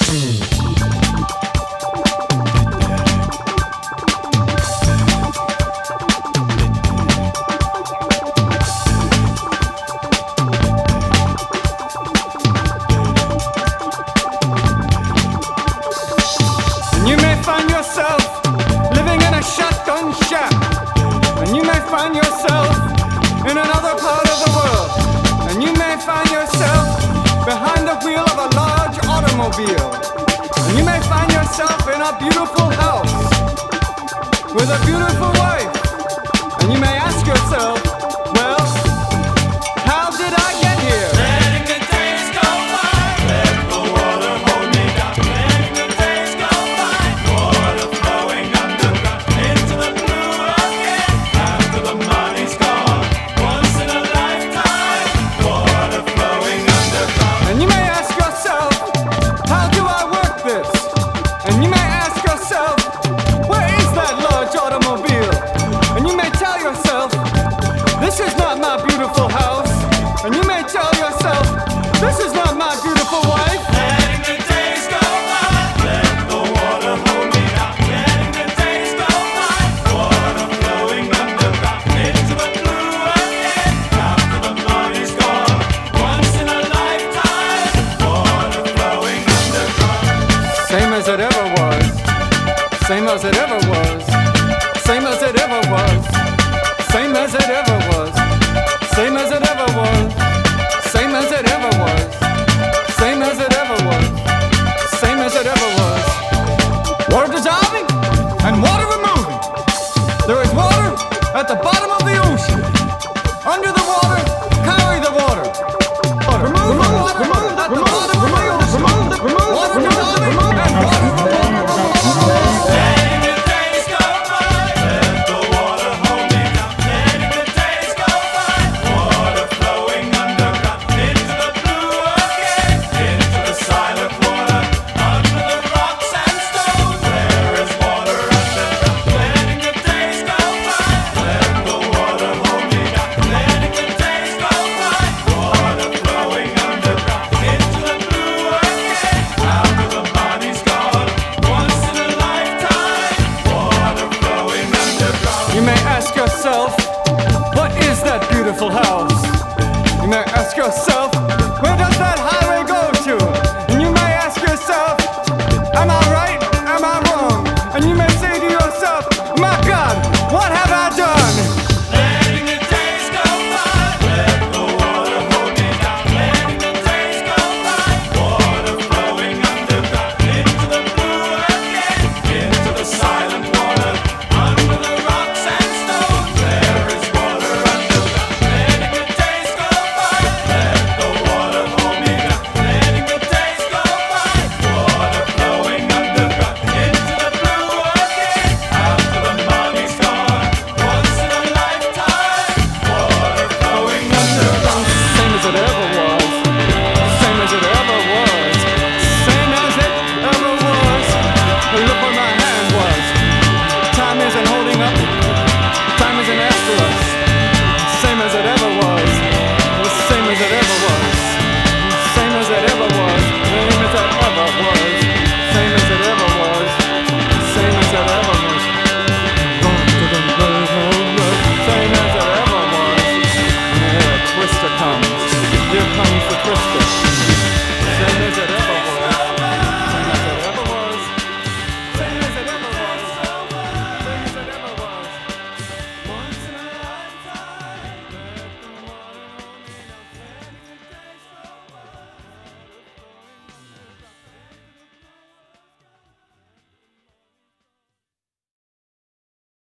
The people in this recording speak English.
You may find yourself living in a shotgun shack, and you may find yourself in another part of the world, and you may find yourself behind the wheel of a large automobile, and you may find yourself in a beautiful house with a beautiful wife, and you may ask yourself,